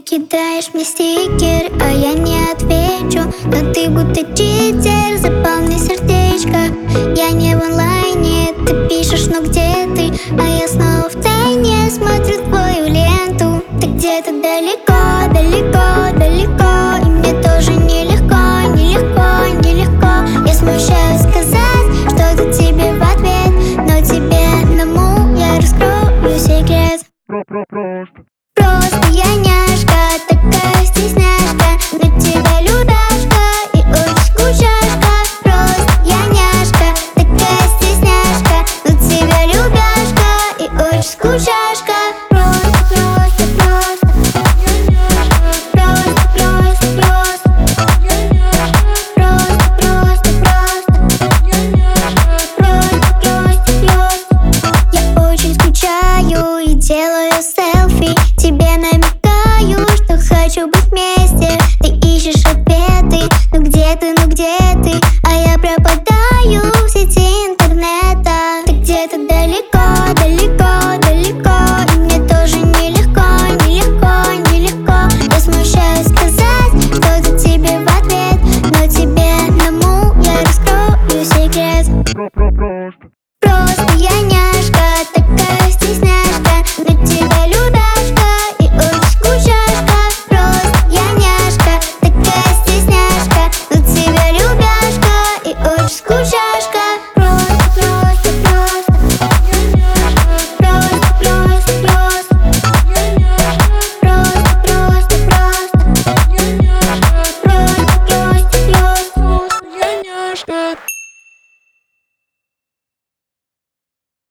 кидаешь мне стикер, а я не отвечу. Но ты будто читер, запал мне сердечко. Я не в онлайне, ты пишешь, но где ты? А я снова в тайне смотрю твою ленту. Ты где-то далеко, далеко, далеко.